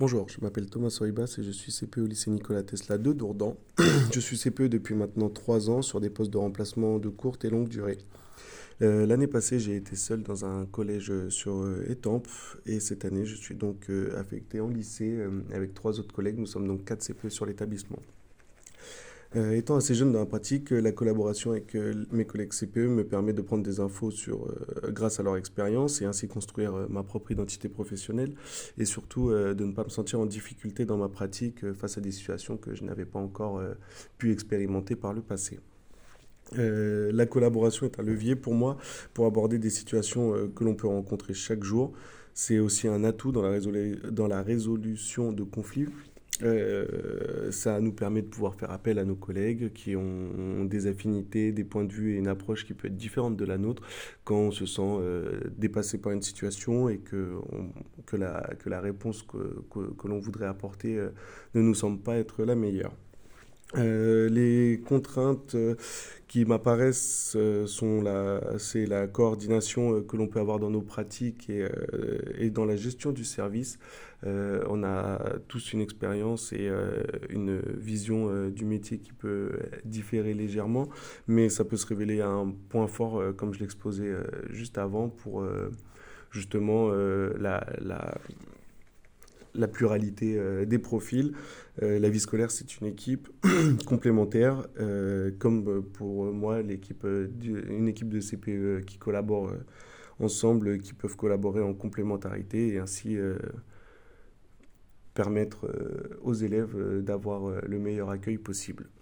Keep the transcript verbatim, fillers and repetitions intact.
Bonjour, je m'appelle Thomas Soibas et je suis C P E au lycée Nikola Tesla de Dourdan. Je suis C P E depuis maintenant trois ans sur des postes de remplacement de courte et longue durée. Euh, l'année passée, j'ai été seul dans un collège sur euh, Étampes et cette année, je suis donc euh, affecté en lycée euh, avec trois autres collègues. Nous sommes donc quatre C P E sur l'établissement. Euh, étant assez jeune dans la pratique, euh, la collaboration avec euh, mes collègues C P E me permet de prendre des infos sur, euh, grâce à leur expérience et ainsi construire euh, ma propre identité professionnelle et surtout euh, de ne pas me sentir en difficulté dans ma pratique euh, face à des situations que je n'avais pas encore euh, pu expérimenter par le passé. Euh, la collaboration est un levier pour moi pour aborder des situations euh, que l'on peut rencontrer chaque jour. C'est aussi un atout dans la, résolu- dans la résolution de conflits. Euh, ça nous permet de pouvoir faire appel à nos collègues qui ont des affinités, des points de vue et une approche qui peut être différente de la nôtre quand on se sent euh, dépassé par une situation et que, on- que, la, que la réponse que, que- que l'on voudrait apporter euh, ne nous semble pas être la meilleure. Euh, les contraintes euh, qui m'apparaissent euh, sont la, c'est la coordination euh, que l'on peut avoir dans nos pratiques et, euh, et dans la gestion du service. Euh, on a tous une expérience et euh, une vision euh, du métier qui peut différer légèrement, mais ça peut se révéler un point fort, euh, comme je l'exposais euh, juste avant, pour euh, justement euh, la, la, la pluralité euh, des profils. Euh, la vie scolaire, c'est une équipe complémentaire, euh, comme pour moi, l'équipe, euh, du- une équipe de C P E qui collabore euh, ensemble, qui peuvent collaborer en complémentarité et ainsi euh, permettre euh, aux élèves euh, d'avoir euh, le meilleur accueil possible.